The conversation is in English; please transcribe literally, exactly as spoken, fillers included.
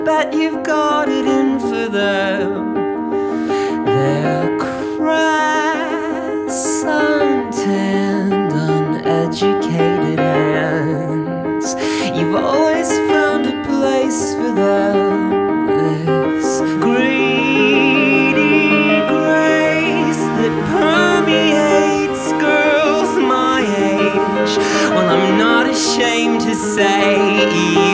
Bet you've got it in for them. They're crass, untanned, uneducated hands. You've always found a place for them. This greedy grace that permeates girls my age. Well, I'm not ashamed to say